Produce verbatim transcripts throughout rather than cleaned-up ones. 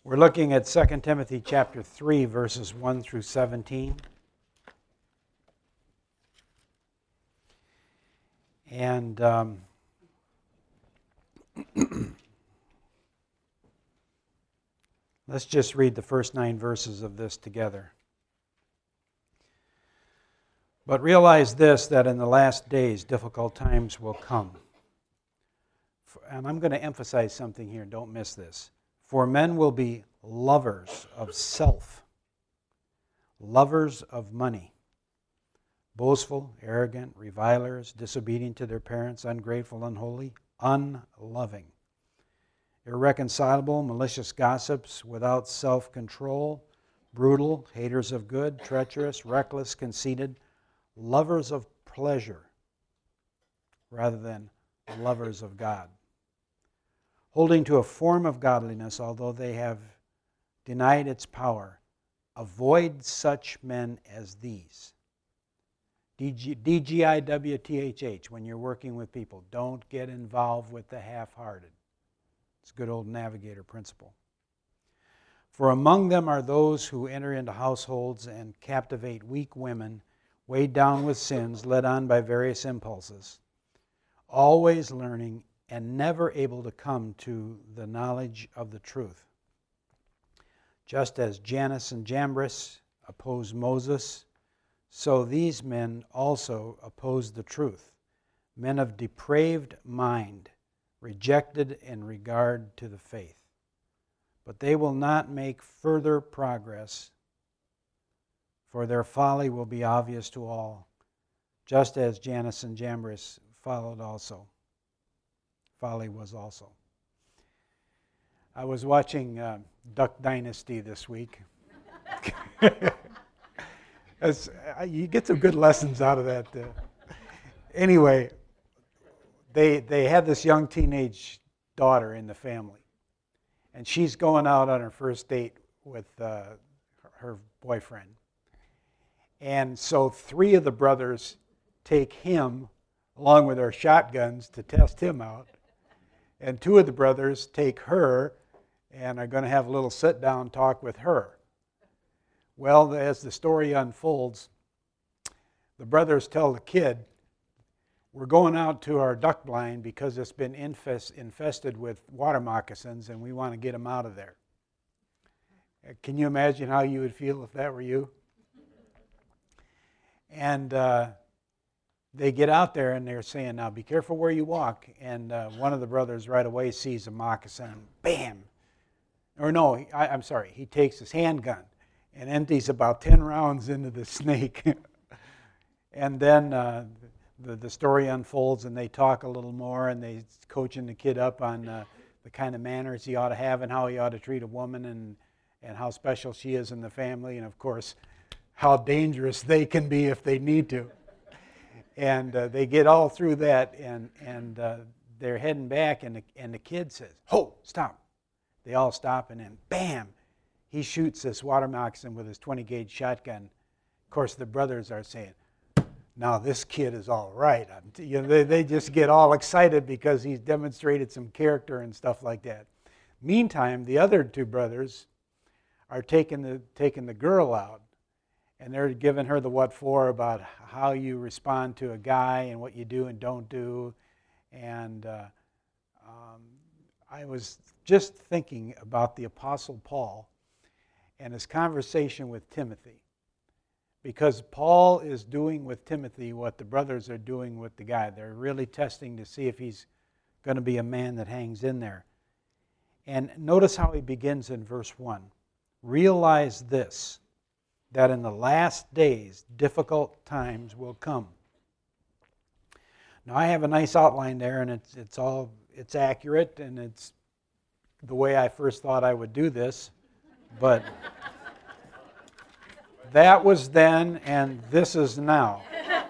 We're looking at Second Timothy chapter three, verses one through seventeen. And um, let's just read the first nine verses of this together. But realize this, that in the last days difficult times will come. And I'm going to emphasize something here, don't miss this. For men will be lovers of self, lovers of money, boastful, arrogant, revilers, disobedient to their parents, ungrateful, unholy, unloving, irreconcilable, malicious gossips, without self-control, brutal, haters of good, treacherous, reckless, conceited, lovers of pleasure rather than lovers of God, holding to a form of godliness, although they have denied its power. Avoid such men as these. D G I W T H H, when you're working with people, don't get involved with the half-hearted. It's a good old navigator principle. For among them are those who enter into households and captivate weak women, weighed down with sins, led on by various impulses, always learning and never able to come to the knowledge of the truth. Just as Jannes and Jambres opposed Moses, so these men also opposed the truth, men of depraved mind, rejected in regard to the faith. But they will not make further progress, for their folly will be obvious to all, just as Jannes and Jambres followed also. Folly was also. I was watching uh, Duck Dynasty this week. As, uh, you get some good lessons out of that. Uh. Anyway, they they had this young teenage daughter in the family, and she's going out on her first date with uh, her boyfriend. And so three of the brothers take him along with their shotguns to test him out. And two of the brothers take her and are going to have a little sit-down talk with her. Well, as the story unfolds, the brothers tell the kid, we're going out to our duck blind because it's been infest, infested with water moccasins and we want to get them out of there. Can you imagine how you would feel if that were you? And uh, they get out there and they're saying, now be careful where you walk. And uh, one of the brothers right away sees a moccasin, bam. Or no, I, I'm sorry, he takes his handgun and empties about ten rounds into the snake. And then uh, the, the story unfolds and they talk a little more and they coaching the kid up on uh, the kind of manners he ought to have and how he ought to treat a woman and, and how special she is in the family. And of course, how dangerous they can be if they need to. And uh, they get all through that, and and uh, they're heading back, and the, and the kid says, "Ho, stop!" They all stop, and then bam, he shoots this water moccasin with his twenty gauge shotgun. Of course, the brothers are saying, "Now this kid is all right." You know, they they just get all excited because he's demonstrated some character and stuff like that. Meantime, the other two brothers are taking the taking the girl out. And they're giving her the what for about how you respond to a guy and what you do and don't do. And uh, um, I was just thinking about the Apostle Paul and his conversation with Timothy. Because Paul is doing with Timothy what the brothers are doing with the guy. They're really testing to see if he's going to be a man that hangs in there. And notice how he begins in verse one. Realize this, that in the last days, difficult times will come. Now, I have a nice outline there, and it's it's all it's accurate, and it's the way I first thought I would do this, but that was then, and this is now.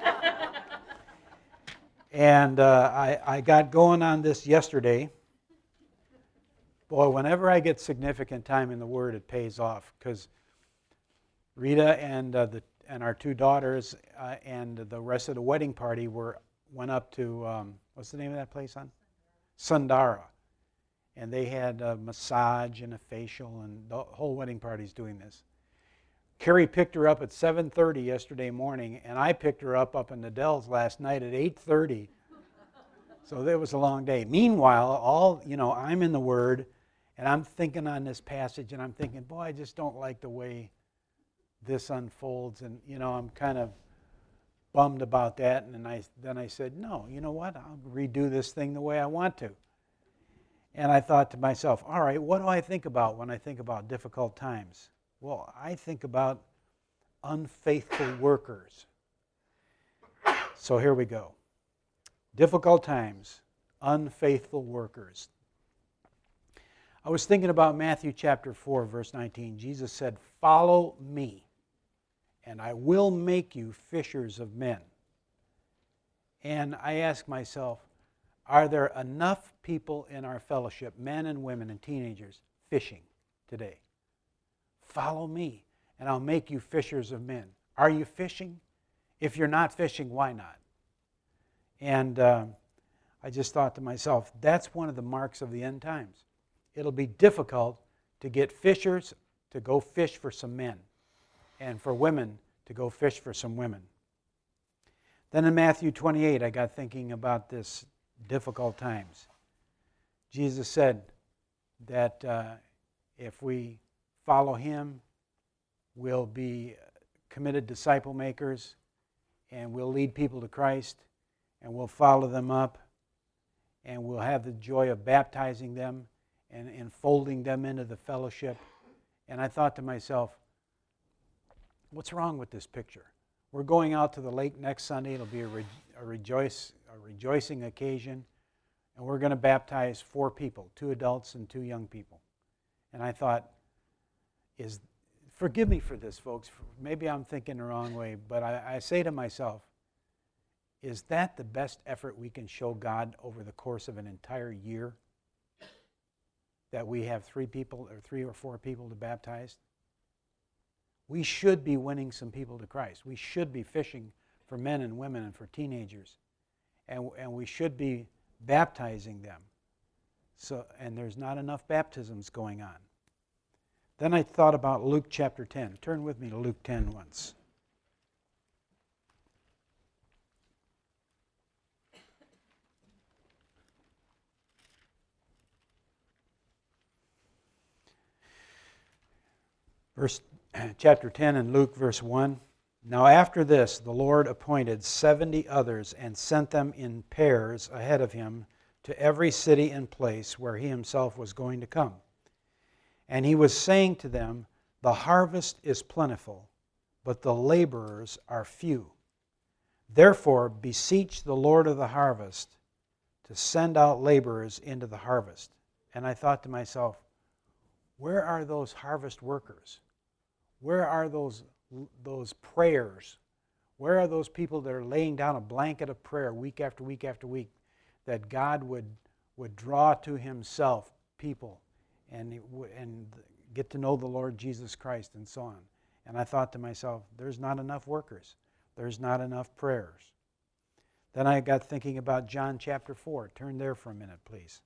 And uh, I, I got going on this yesterday. Boy, whenever I get significant time in the Word, it pays off, because Rita and uh, the and our two daughters uh, and the rest of the wedding party were went up to um, what's the name of that place, hon? Sundara. and they had a massage and a facial, and the whole wedding party's doing this. Carrie picked her up at seven thirty yesterday morning, and I picked her up up in the Dells last night at eight thirty. So it was a long day. Meanwhile, all you know, I'm in the Word, and I'm thinking on this passage, and I'm thinking, boy, I just don't like the way this unfolds, and you know, I'm kind of bummed about that. And then I then I said, no, you know what? I'll redo this thing the way I want to. And I thought to myself, all right, what do I think about when I think about difficult times? Well, I think about unfaithful workers. So here we go. Difficult times, unfaithful workers. I was thinking about Matthew chapter four, verse nineteen. Jesus said, "Follow me, and I will make you fishers of men." And I ask myself, are there enough people in our fellowship, men and women and teenagers, fishing today? Follow me, and I'll make you fishers of men. Are you fishing? If you're not fishing, why not? And uh, I just thought to myself, that's one of the marks of the end times. It'll be difficult to get fishers to go fish for some men, and for women to go fish for some women. Then in Matthew twenty-eight, I got thinking about this difficult times. Jesus said that uh, if we follow Him, we'll be committed disciple makers, and we'll lead people to Christ, and we'll follow them up, and we'll have the joy of baptizing them and enfolding them into the fellowship. And I thought to myself, what's wrong with this picture? We're going out to the lake next Sunday. It'll be a, re- a, rejoice, a rejoicing occasion, and we're going to baptize four people, two adults and two young people. And I thought, is forgive me for this, folks. Maybe I'm thinking the wrong way, but I, I say to myself, is that the best effort we can show God over the course of an entire year? That we have three people or three or four people to baptize? We should be winning some people to Christ. We should be fishing for men and women and for teenagers. And, and we should be baptizing them. So, and there's not enough baptisms going on. Then I thought about Luke chapter ten. Turn with me to Luke ten once. Verse, chapter ten in Luke, verse one. Now after this, the Lord appointed seventy others and sent them in pairs ahead of him to every city and place where he himself was going to come. And he was saying to them, the harvest is plentiful, but the laborers are few. Therefore beseech the Lord of the harvest to send out laborers into the harvest. And I thought to myself, where are those harvest workers? Where are those, those prayers? Where are those people that are laying down a blanket of prayer week after week after week, that God would, would draw to himself people and, and get to know the Lord Jesus Christ and so on? And I thought to myself, there's not enough workers. There's not enough prayers. Then I got thinking about John chapter four. Turn there for a minute, please.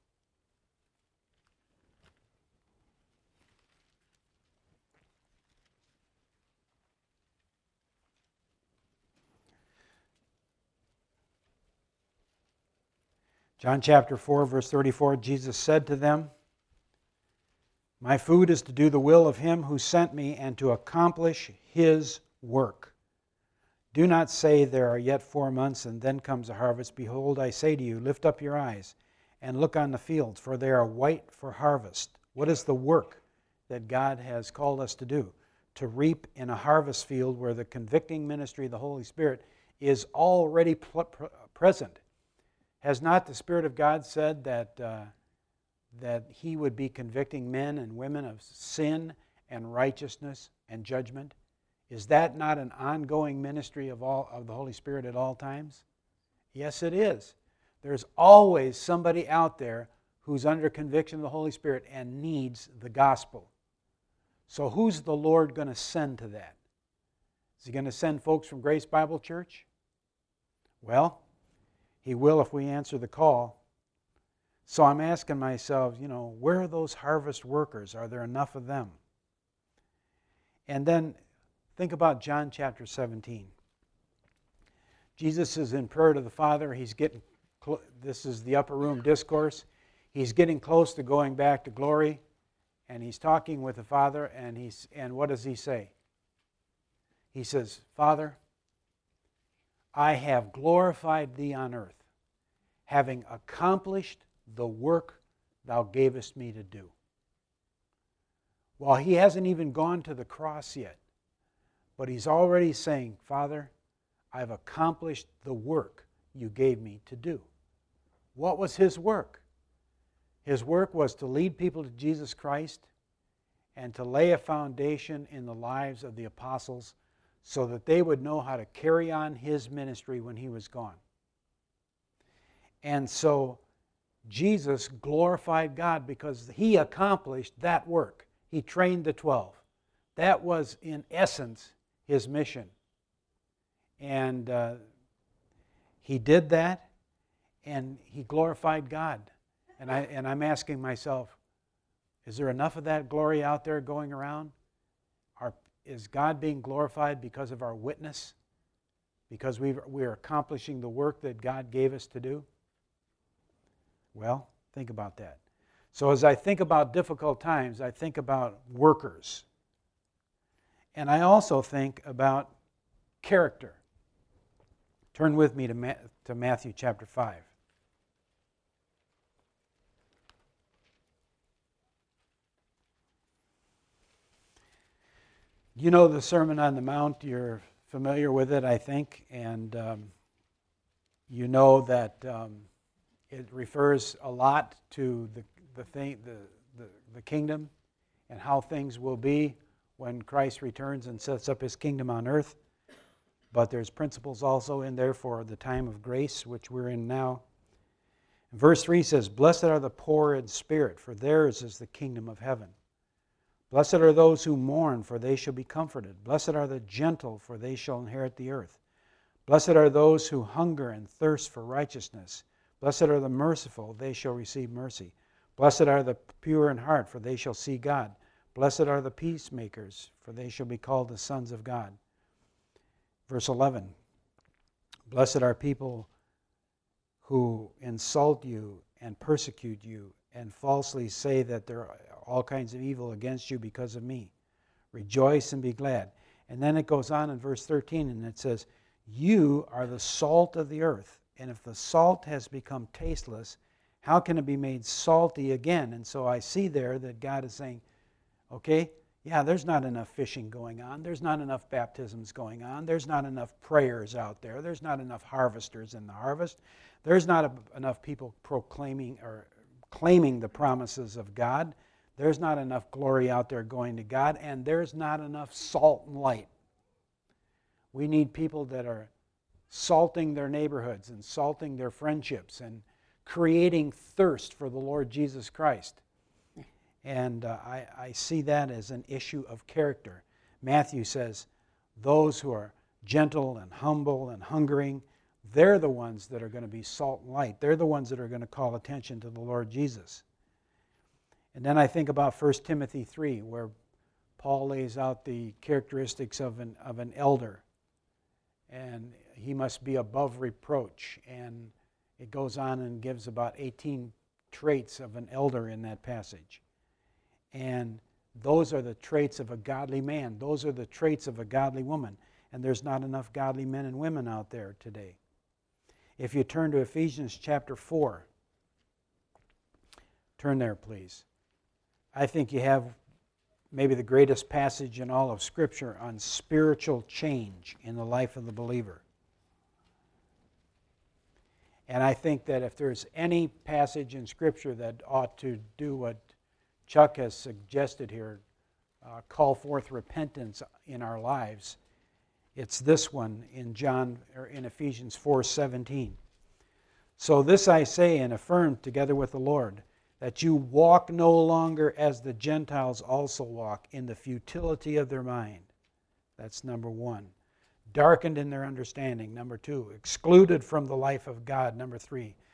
John chapter four, verse thirty-four, Jesus said to them, my food is to do the will of him who sent me and to accomplish his work. Do not say there are yet four months and then comes a harvest. Behold, I say to you, lift up your eyes and look on the fields, for they are white for harvest. What is the work that God has called us to do? To reap in a harvest field where the convicting ministry of the Holy Spirit is already pl- pr- present. Has not the Spirit of God said that, uh, that he would be convicting men and women of sin and righteousness and judgment? Is that not an ongoing ministry of, all, of the Holy Spirit at all times? Yes, it is. There's always somebody out there who's under conviction of the Holy Spirit and needs the gospel. So who's the Lord going to send to that? Is he going to send folks from Grace Bible Church? Well, he will if we answer the call. So I'm asking myself, you know, where are those harvest workers? Are there enough of them? And then think about John chapter seventeen. Jesus is in prayer to the Father. He's getting, cl- this is the upper room discourse. He's getting close to going back to glory, and he's talking with the Father, and he's and what does he say? He says, Father, I have glorified thee on earth, having accomplished the work thou gavest me to do. Well, he hasn't even gone to the cross yet, but he's already saying, Father, I've accomplished the work you gave me to do. What was his work? His work was to lead people to Jesus Christ and to lay a foundation in the lives of the apostles so that they would know how to carry on his ministry when he was gone. And so Jesus glorified God because he accomplished that work. He trained the twelve. That was, in essence, his mission. And uh, he did that, and he glorified God. And, I, and I'm asking myself, is there enough of that glory out there going around? Are, is God being glorified because of our witness? Because we've, we're accomplishing the work that God gave us to do? Well, think about that. So as I think about difficult times, I think about workers. And I also think about character. Turn with me to, Ma- to Matthew chapter five. You know the Sermon on the Mount. You're familiar with it, I think. And um, you know that um, it refers a lot to the, the, thing, the, the, the kingdom and how things will be when Christ returns and sets up his kingdom on earth. But there's principles also in there for the time of grace, which we're in now. Verse three says, Blessed are the poor in spirit, for theirs is the kingdom of heaven. Blessed are those who mourn, for they shall be comforted. Blessed are the gentle, for they shall inherit the earth. Blessed are those who hunger and thirst for righteousness. Blessed are the merciful, they shall receive mercy. Blessed are the pure in heart, for they shall see God. Blessed are the peacemakers, for they shall be called the sons of God. Verse eleven, Blessed are people who insult you and persecute you and falsely say that there are all kinds of evil against you because of me. Rejoice and be glad. And then it goes on in verse thirteen and it says, You are the salt of the earth, and if the salt has become tasteless, how can it be made salty again? And so I see there that God is saying, okay, yeah, there's not enough fishing going on. There's not enough baptisms going on. There's not enough prayers out there. There's not enough harvesters in the harvest. There's not a, enough people proclaiming or claiming the promises of God. There's not enough glory out there going to God, and there's not enough salt and light. We need people that are salting their neighborhoods and salting their friendships and creating thirst for the Lord Jesus Christ. And uh, I, I see that as an issue of character. Matthew says, those who are gentle and humble and hungering, they're the ones that are going to be salt and light. They're the ones that are going to call attention to the Lord Jesus. And then I think about First Timothy three, where Paul lays out the characteristics of an, of an elder. And he must be above reproach. And it goes on and gives about eighteen traits of an elder in that passage. And those are the traits of a godly man. Those are the traits of a godly woman. And there's not enough godly men and women out there today. If you turn to Ephesians chapter four, turn there, please. I think you have maybe the greatest passage in all of Scripture on spiritual change in the life of the believer. And I think that if there's any passage in Scripture that ought to do what Chuck has suggested here, uh, call forth repentance in our lives, it's this one in John or in Ephesians four seventeen. So this I say and affirm together with the Lord, that you walk no longer as the Gentiles also walk, in the futility of their mind. That's number one. Darkened in their understanding. Number two. Excluded from the life of God. Number three.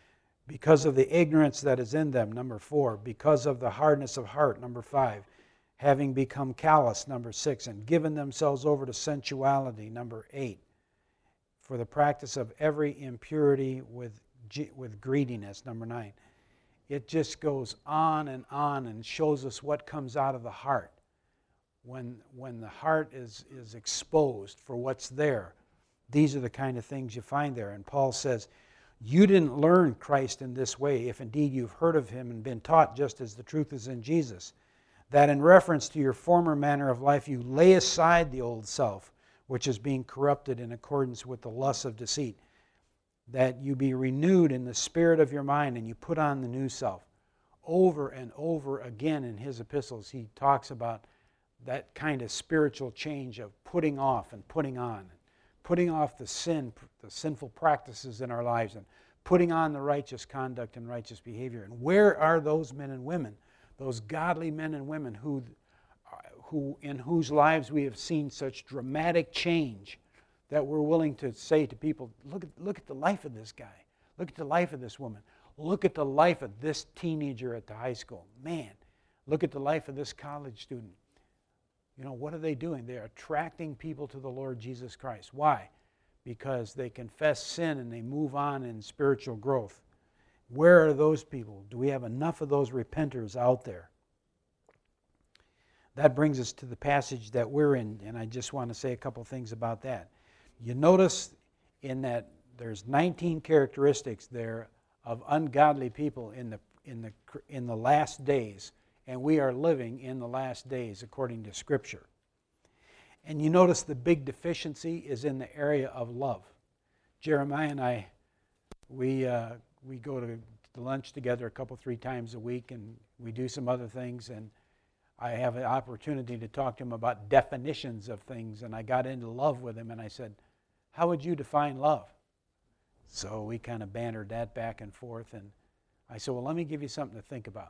because of the ignorance that is in them, number four, because of the hardness of heart, number five, having become callous, number six, and given themselves over to sensuality, number eight, for the practice of every impurity with, with greediness, number nine. It just goes on and on and shows us what comes out of the heart. When, when the heart is, is exposed for what's there, these are the kind of things you find there. And Paul says, you didn't learn Christ in this way, if indeed you've heard of him and been taught just as the truth is in Jesus, that in reference to your former manner of life you lay aside the old self, which is being corrupted in accordance with the lusts of deceit, that you be renewed in the spirit of your mind and you put on the new self. Over and over again in his epistles he talks about that kind of spiritual change of putting off and putting on. Putting off the sin, the sinful practices in our lives, and putting on the righteous conduct and righteous behavior. And where are those men and women, those godly men and women who, who, in whose lives we have seen such dramatic change that we're willing to say to people, look at, look at the life of this guy. Look at the life of this woman. Look at the life of this teenager at the high school. Man, look at the life of this college student. You know, what are they doing? They're attracting people to the Lord Jesus Christ. Why? Because they confess sin and they move on in spiritual growth. Where are those people? Do we have enough of those repenters out there? That brings us to the passage that we're in, and I just want to say a couple things about that. You notice in that there's nineteen characteristics there of ungodly people in the in the in the last days. And we are living in the last days according to Scripture. And you notice the big deficiency is in the area of love. Jeremiah and I, we uh, we go to, to lunch together a couple, three times a week, and we do some other things. And I have an opportunity to talk to him about definitions of things. And I got into love with him, and I said, how would you define love? So we kind of bantered that back and forth. And I said, well, let me give you something to think about.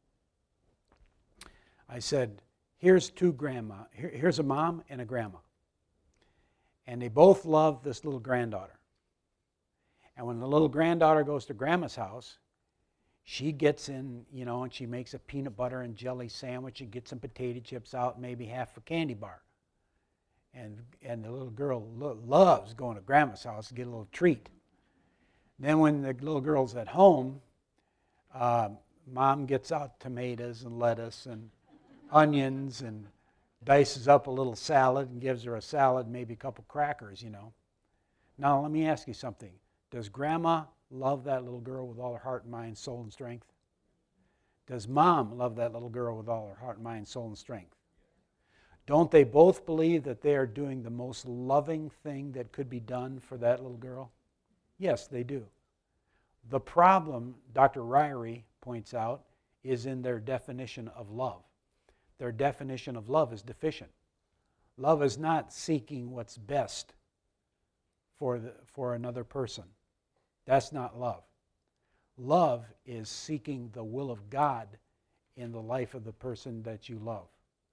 I said, here's two grandma. Here, here's a mom and a grandma. And they both love this little granddaughter. And when the little granddaughter goes to grandma's house, she gets in, you know, and she makes a peanut butter and jelly sandwich and gets some potato chips out, maybe half a candy bar. And, and the little girl lo- loves going to grandma's house to get a little treat. Then when the little girl's at home, uh, mom gets out tomatoes and lettuce and onions and dices up a little salad and gives her a salad, maybe a couple crackers, you know. Now, let me ask you something. Does grandma love that little girl with all her heart, mind, soul, and strength? Does mom love that little girl with all her heart, mind, soul, and strength? Don't they both believe that they are doing the most loving thing that could be done for that little girl? Yes, they do. The problem, Doctor Ryrie points out, is in their definition of love. Their definition of love is deficient. Love is not seeking what's best for, the, for another person. That's not love. Love is seeking the will of God in the life of the person that you love.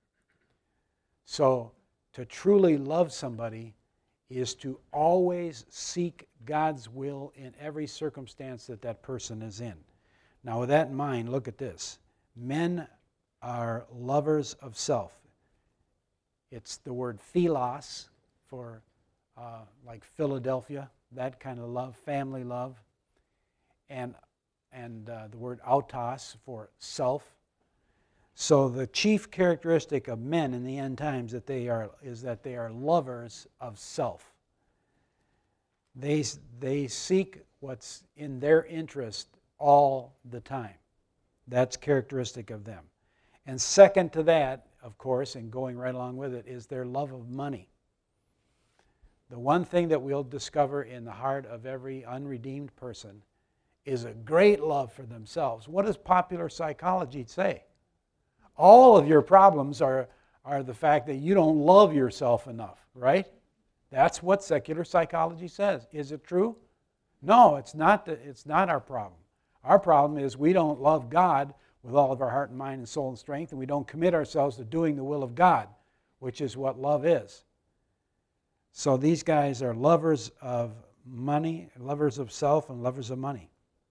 So, to truly love somebody is to always seek God's will in every circumstance that that person is in. Now, with that in mind, look at this. Men are lovers of self. It's the word philos for uh, like Philadelphia, that kind of love, family love. And, and uh, the word autos for self. So the chief characteristic of men in the end times that they are is that they are lovers of self. They, they seek what's in their interest all the time. That's characteristic of them. And second to that, of course, and going right along with it, is their love of money. The one thing that we'll discover in the heart of every unredeemed person is a great love for themselves. What does popular psychology say? All of your problems are, are the fact that you don't love yourself enough, right? That's what secular psychology says. Is it true? No, it's not, the, it's not our problem. Our problem is we don't love God with all of our heart and mind and soul and strength, and we don't commit ourselves to doing the will of God, which is what love is. So these guys are lovers of money, lovers of self, and lovers of money.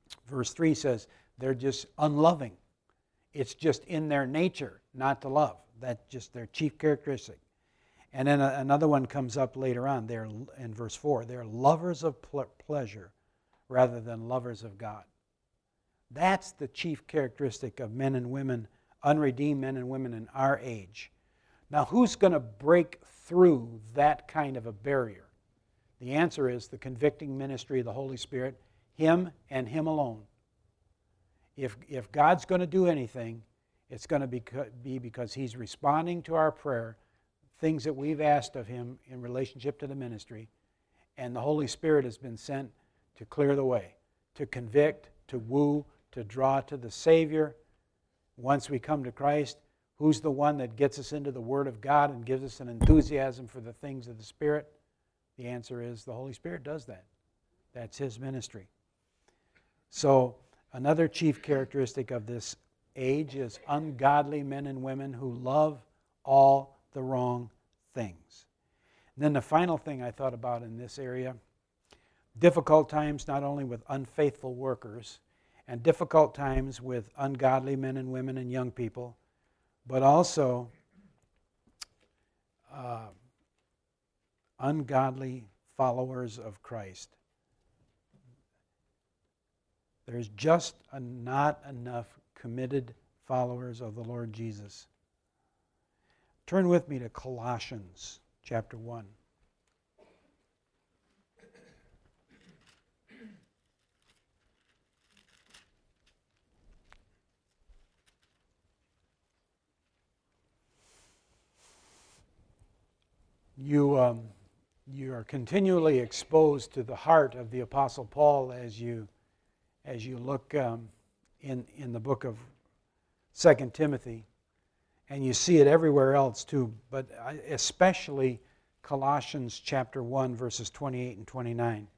Verse three says they're just unloving. It's just in their nature not to love. That's just their chief characteristic. And then another one comes up later on. They're in verse four. They're lovers of pleasure rather than lovers of God. That's the chief characteristic of men and women, unredeemed men and women in our age. Now, who's going to break through that kind of a barrier? The answer is the convicting ministry of the Holy Spirit, Him and Him alone. If, if God's going to do anything, it's going to be, be because He's responding to our prayer, things that we've asked of Him in relationship to the ministry, and the Holy Spirit has been sent to clear the way, to convict, to woo, to draw to the Savior. Once we come to Christ, who's the one that gets us into the Word of God and gives us an enthusiasm for the things of the Spirit? The answer is the Holy Spirit does that. That's His ministry. So, another chief characteristic of this age is ungodly men and women who love all the wrong things. And then the final thing I thought about in this area, difficult times not only with unfaithful workers, and difficult times with ungodly men and women and young people, but also uh, ungodly followers of Christ. There's just a, not enough committed followers of the Lord Jesus. Turn with me to Colossians chapter one. You, um, you are continually exposed to the heart of the Apostle Paul as you, as you look um, in, in the book of Second Timothy, and you see it everywhere else too, but especially Colossians chapter one, verses twenty-eight and twenty-nine.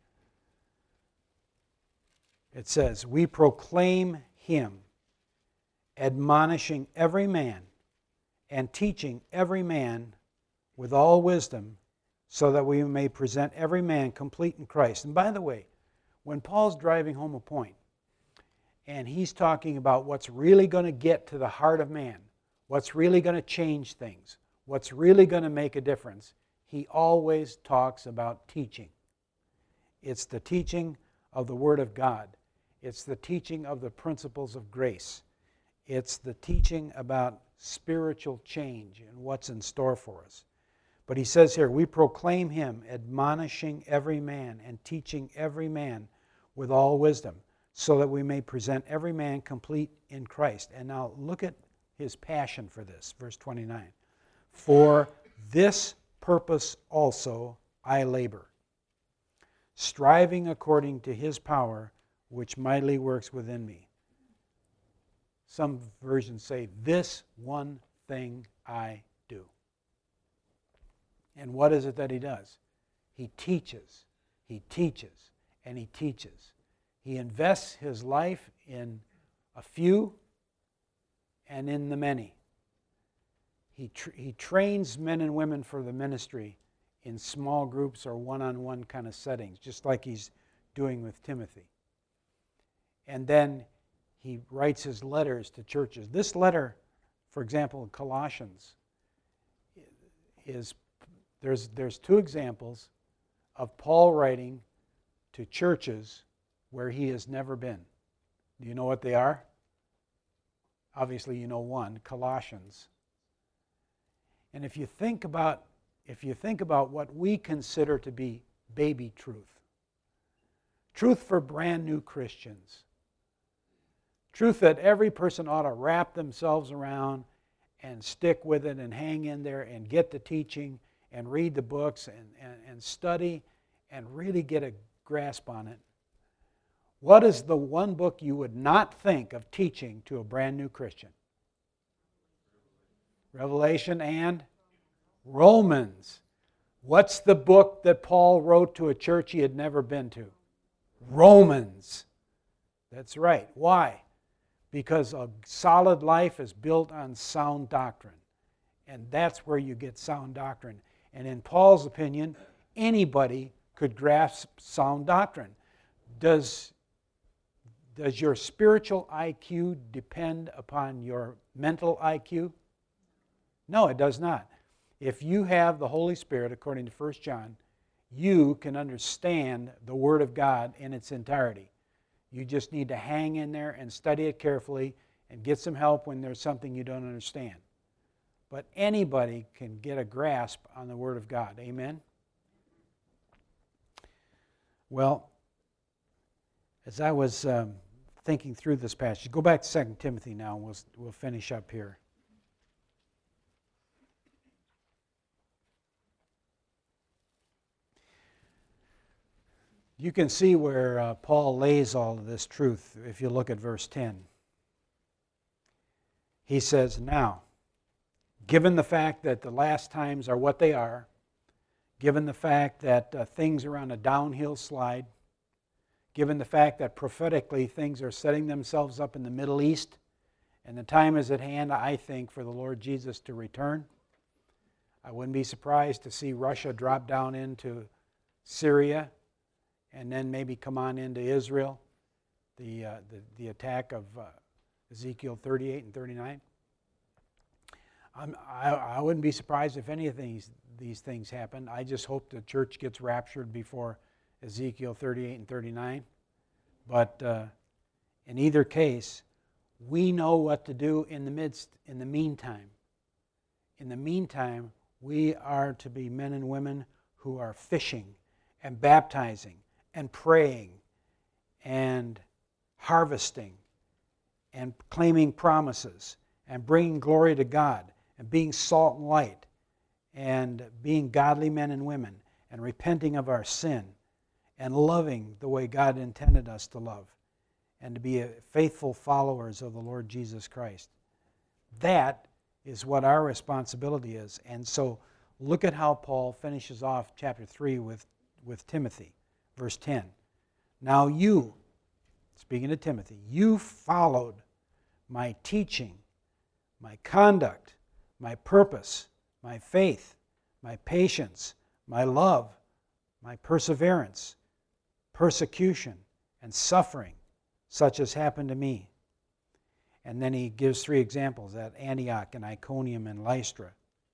It says, "We proclaim Him, admonishing every man and teaching every man with all wisdom, so that we may present every man complete in Christ." And by the way, when Paul's driving home a point, and he's talking about what's really going to get to the heart of man, what's really going to change things, what's really going to make a difference, he always talks about teaching. It's the teaching of the Word of God. It's the teaching of the principles of grace. It's the teaching about spiritual change and what's in store for us. But he says here, we proclaim Him, admonishing every man and teaching every man with all wisdom, so that we may present every man complete in Christ. And now look at his passion for this, verse twenty-nine. "For this purpose also I labor, striving according to His power, which mightily works within me." Some versions say, "This one thing I do." And what is it that he does? He teaches, he teaches, and he teaches. He invests his life in a few and in the many. He, tr- he trains men and women for the ministry in small groups or one-on-one kind of settings, just like he's doing with Timothy. And then he writes his letters to churches. This letter, for example, in Colossians, is There's, there's two examples of Paul writing to churches where he has never been. Do you know what they are? Obviously you know one, Colossians. And if you think about, if you think about what we consider to be baby truth, truth for brand new Christians, truth that every person ought to wrap themselves around and stick with it and hang in there and get the teaching and read the books and, and, and study and really get a grasp on it. What is the one book you would not think of teaching to a brand new Christian? Revelation and Romans. What's the book that Paul wrote to a church he had never been to? Romans. That's right. Why? Because a solid life is built on sound doctrine. And that's where you get sound doctrine. And in Paul's opinion, anybody could grasp sound doctrine. Does, does your spiritual I Q depend upon your mental I Q? No, it does not. If you have the Holy Spirit, according to First John, you can understand the Word of God in its entirety. You just need to hang in there and study it carefully and get some help when there's something you don't understand. But anybody can get a grasp on the Word of God. Amen? Well, as I was um, thinking through this passage, go back to Second Timothy now, and we'll, we'll finish up here. You can see where uh, Paul lays all of this truth if you look at verse ten. He says, now, given the fact that the last times are what they are, given the fact that uh, things are on a downhill slide, given the fact that prophetically things are setting themselves up in the Middle East, and the time is at hand, I think, for the Lord Jesus to return. I wouldn't be surprised to see Russia drop down into Syria and then maybe come on into Israel, the, uh, the, the attack of uh, Ezekiel thirty-eight and thirty-nine. I'm, I, I wouldn't be surprised if any of these, these things happen. I just hope the church gets raptured before Ezekiel thirty-eight and thirty-nine. But uh, in either case, we know what to do in the midst, in the meantime. In the meantime, we are to be men and women who are fishing and baptizing and praying and harvesting and claiming promises and bringing glory to God and being salt and light and being godly men and women and repenting of our sin and loving the way God intended us to love and to be faithful followers of the Lord Jesus Christ. That is what our responsibility is. And so look at how Paul finishes off chapter three with, with Timothy. Verse ten. Now you, speaking to Timothy, you followed my teaching, my conduct, my purpose, my faith, my patience, my love, my perseverance, persecution, and suffering, such as happened to me. And then he gives three examples at Antioch and Iconium and Lystra.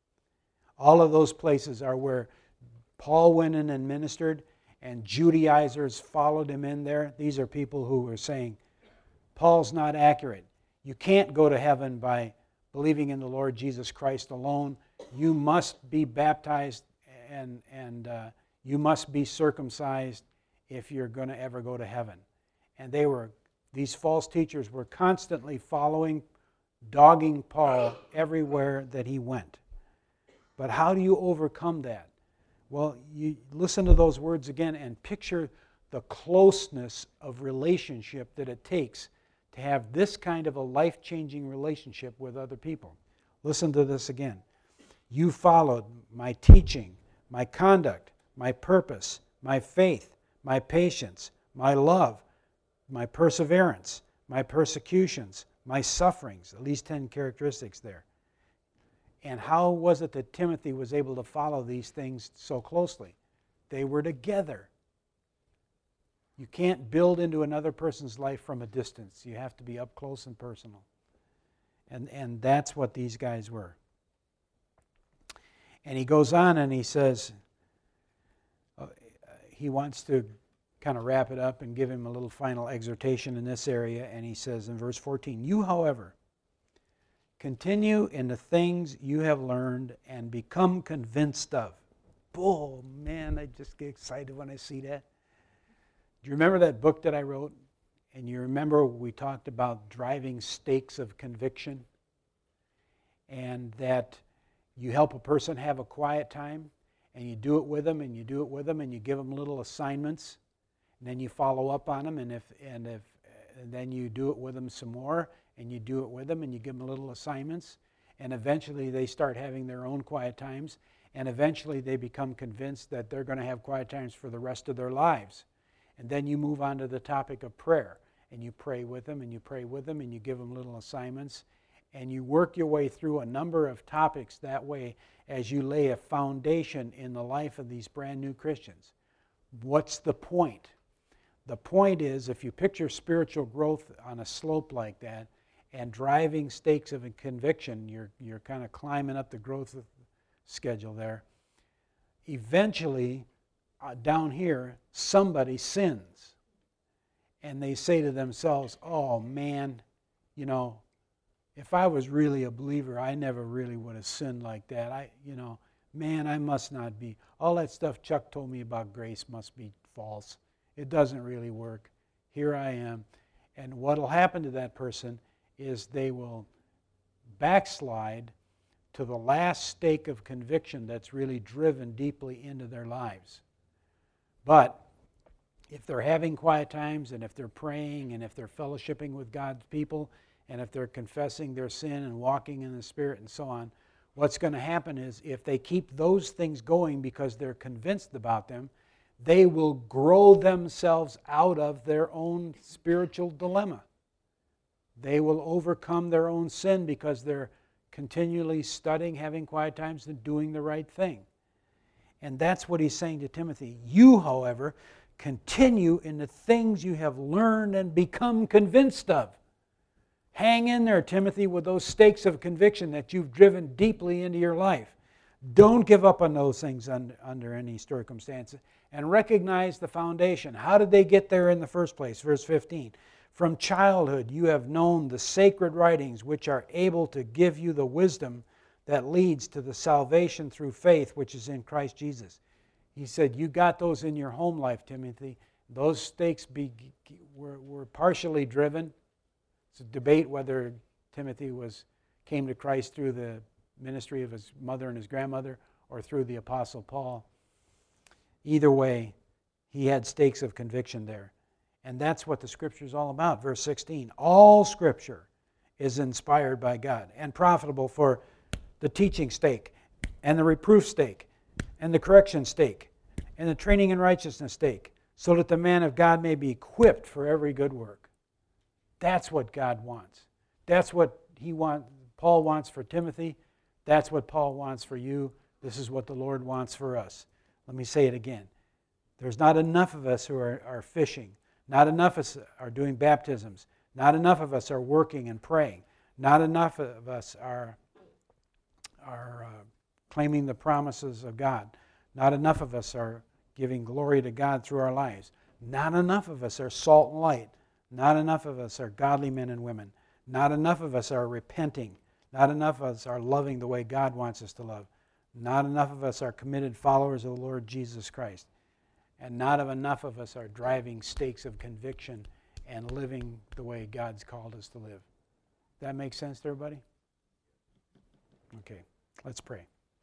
All of those places are where Paul went in and ministered, and Judaizers followed him in there. These are people who were saying, Paul's not accurate. You can't go to heaven by believing in the Lord Jesus Christ alone. You must be baptized and, and uh, you must be circumcised if you're going to ever go to heaven. And they were, these false teachers were constantly following, dogging Paul everywhere that he went. But how do you overcome that? Well, you listen to those words again and picture the closeness of relationship that it takes to have this kind of a life-changing relationship with other people. Listen to this again. You followed my teaching, my conduct, my purpose, my faith, my patience, my love, my perseverance, my persecutions, my sufferings, at least ten characteristics there. And how was it that Timothy was able to follow these things so closely? They were together. You can't build into another person's life from a distance. You have to be up close and personal. And, and that's what these guys were. And he goes on and he says, uh, he wants to kind of wrap it up and give him a little final exhortation in this area. And he says in verse fourteen, you, however, continue in the things you have learned and become convinced of. Oh, man, I just get excited when I see that. Do you remember that book that I wrote? And you remember we talked about driving stakes of conviction? And that you help a person have a quiet time, and you do it with them, and you do it with them, and you give them little assignments, and then you follow up on them, and if and if and then you do it with them some more, and you do it with them, and you give them little assignments, and eventually they start having their own quiet times, and eventually they become convinced that they're going to have quiet times for the rest of their lives. And then you move on to the topic of prayer, and you pray with them, and you pray with them, and you give them little assignments, and you work your way through a number of topics that way as you lay a foundation in the life of these brand new Christians. What's the point? The point is, if you picture spiritual growth on a slope like that, and driving stakes of a conviction, you're, you're kind of climbing up the growth schedule there. Eventually, uh, down here, somebody sins. And they say to themselves, oh man, you know, if I was really a believer, I never really would have sinned like that. I, you know, man, I must not be. All that stuff Chuck told me about grace must be false. It doesn't really work. Here I am. And what will happen to that person is they will backslide to the last stake of conviction that's really driven deeply into their lives. But if they're having quiet times, and if they're praying, and if they're fellowshipping with God's people, and if they're confessing their sin and walking in the Spirit and so on, what's going to happen is if they keep those things going because they're convinced about them, they will grow themselves out of their own spiritual dilemma. They will overcome their own sin because they're continually studying, having quiet times, and doing the right thing. And that's what he's saying to Timothy. You, however, continue in the things you have learned and become convinced of. Hang in there, Timothy, with those stakes of conviction that you've driven deeply into your life. Don't give up on those things under, under any circumstances. And recognize the foundation. How did they get there in the first place? Verse fifteen. From childhood you have known the sacred writings, which are able to give you the wisdom that leads to the salvation through faith, which is in Christ Jesus. He said, you got those in your home life, Timothy. Those stakes be, were, were partially driven. It's a debate whether Timothy was came to Christ through the ministry of his mother and his grandmother or through the Apostle Paul. Either way, he had stakes of conviction there. And that's what the Scripture is all about. Verse sixteen, all Scripture is inspired by God and profitable for the teaching stake and the reproof stake and the correction stake and the training in righteousness stake, so that the man of God may be equipped for every good work. That's what God wants. That's what he want, Paul wants for Timothy. That's what Paul wants for you. This is what the Lord wants for us. Let me say it again. There's not enough of us who are, are fishing. Not enough of us are doing baptisms. Not enough of us are working and praying. Not enough of us are, are uh, claiming the promises of God. Not enough of us are giving glory to God through our lives. Not enough of us are salt and light. Not enough of us are godly men and women. Not enough of us are repenting. Not enough of us are loving the way God wants us to love. Not enough of us are committed followers of the Lord Jesus Christ. And not enough of us are driving stakes of conviction and living the way God's called us to live. That makes sense to everybody? Okay, let's pray.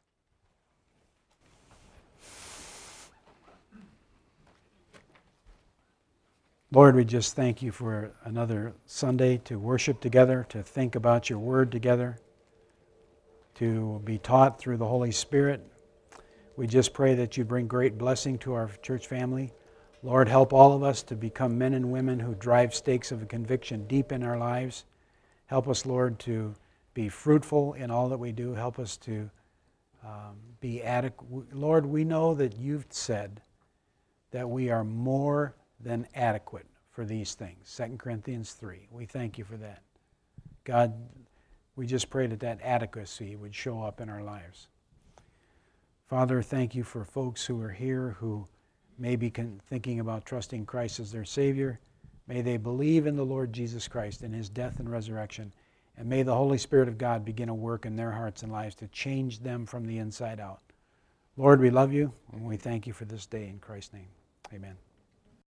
Lord, we just thank you for another Sunday to worship together, to think about your word together, to be taught through the Holy Spirit. We just pray that you bring great blessing to our church family. Lord, help all of us to become men and women who drive stakes of conviction deep in our lives. Help us, Lord, to be fruitful in all that we do. Help us to um, be adequate. Lord, we know that you've said that we are more than adequate for these things. Second Corinthians three. We thank you for that. God, we just pray that that adequacy would show up in our lives. Father, thank you for folks who are here who may be thinking about trusting Christ as their Savior. May they believe in the Lord Jesus Christ and his death and resurrection. And may the Holy Spirit of God begin a work in their hearts and lives to change them from the inside out. Lord, we love you and we thank you for this day in Christ's name. Amen.